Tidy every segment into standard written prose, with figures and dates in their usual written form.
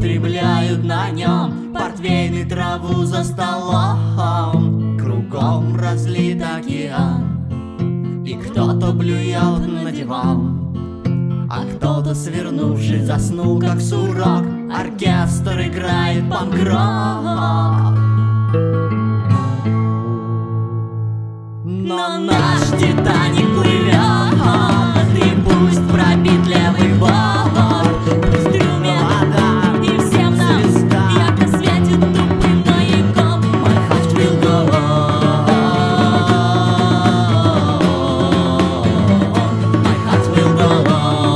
употребляют на нем портвейн и траву за столом. Кругом разлит океан, и кто-то блюет на диван, а кто-то, свернувшись, заснул, как сурок. Оркестр играет панк-рок. Но наш Титаник плывет, и пусть пробит левый борт, пусть в трюме вода, и всем нам ярко светит тупым маяком. My heart will go on, my heart will go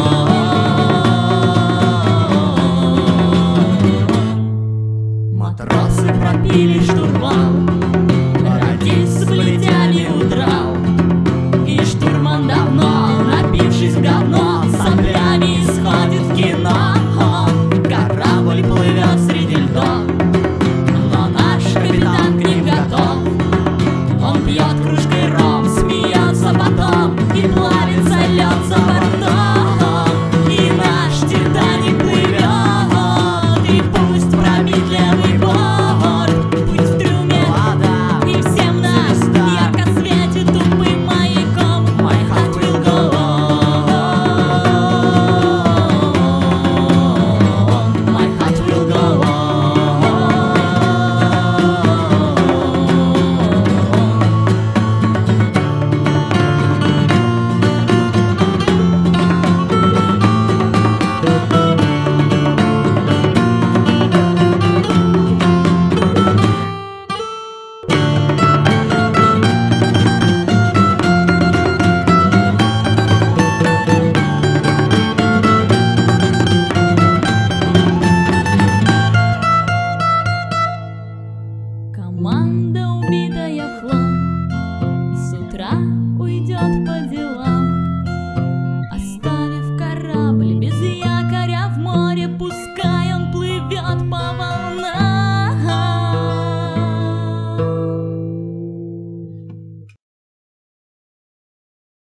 on. Матросы пропили штурвал, радист с плетями удрал, и штурман давно, напившись в говно, соплями исходит в кино. Корабль плывет среди льдов, но наш капитан к ним готов. Он пьет кружкой ром, смеется потом, и плавится лед за бортом. И наш Титаник плывет, и пусть пробит левый борт, пусть в трюме вода, и всем нам ярко светит тупым маяком. My heart will go on, my heart will go on. Команда, убитая в хлам, с утра уйдет по делам.